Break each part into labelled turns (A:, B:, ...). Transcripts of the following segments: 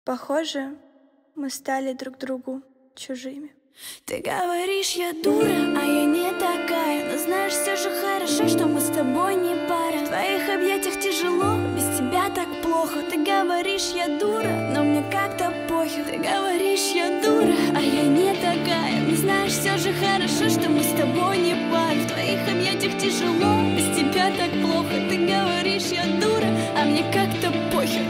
A: Похоже, мы стали друг другу чужими.
B: Ты говоришь, я дура, а я не такая. Но знаешь, все же хорошо, что мы с тобой не пара. В твоих объятиях тяжело, без тебя так плохо. Ты говоришь, я дура, но мне как-то похер. Ты говоришь, я дура, а я не такая. Но знаешь, все же хорошо, что мы с тобой не пара. В твоих объятиях тяжело, без тебя так плохо. Ты говоришь, я дура, а мне как-то похер.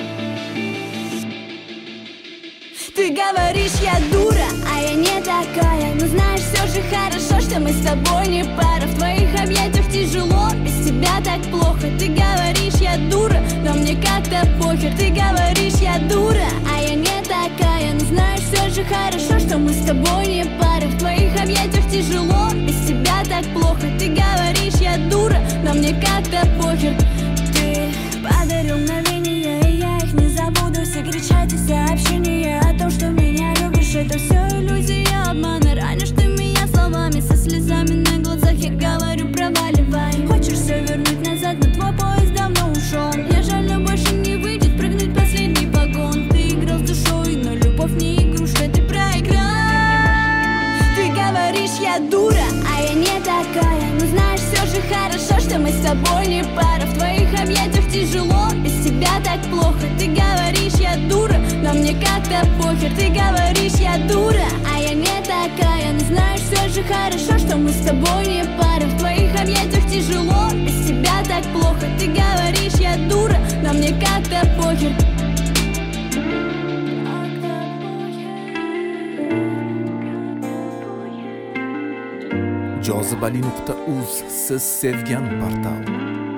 B: Ты говоришь, я дура, а я не такая. Но знаешь, все же хорошо, что мы с тобой не пара. В твоих объятиях тяжело, без тебя так плохо. Ты говоришь, я дура, но мне как-то похер. Ты говоришь, я дура, а я не такая. Но знаешь, все же хорошо, что мы с тобой не пара. В твоих объятиях тяжело, без тебя так плохо. Ты говоришь, я дура, но мне как-то похер. Ты подарил мгновения, и я их не забуду. Все кричат и сообщения о том, что меня любишь. Это все иллюзия, обман. Ранишь ты меня словами, со слезами на глазах. Я говорю, проваливай. Хочешь все вернуть назад, но твой поезд давно ушел. Мне жаль, но больше не выйдет прыгнуть в последний вагон. Ты играл с душой, но любовь не игрушка, ты проиграл. Ты говоришь, я дура, а я не такая. Но знаешь, все же хорошо, что мы с тобой не пара. В твоих объятиях тяжело, без тебя так плохо. Ты говоришь, я дура, но мне как-то похер. Ты говоришь, я дура, а я не такая. Но знаешь, все же хорошо, что мы с тобой не пара. В твоих объятиях тяжело, без тебя так плохо. Ты говоришь, я дура, но мне как-то похер.
C: Jozibali.uz siz sevgan portal.